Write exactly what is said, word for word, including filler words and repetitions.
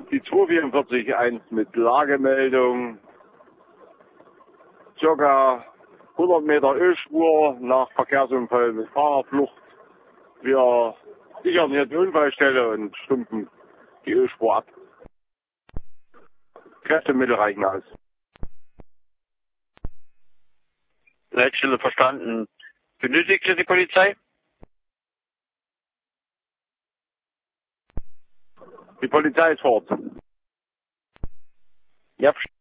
Die zwei vierundvierzig eins mit Lagemeldung. Circa hundert Meter Ölspur nach Verkehrsunfall mit Fahrerflucht. Wir sichern hier die Unfallstelle und stumpfen die Ölspur ab. Kräftemittel reichen aus. Leitstelle verstanden. Benötigte die Polizei? Die Polizei ist fort. Ja.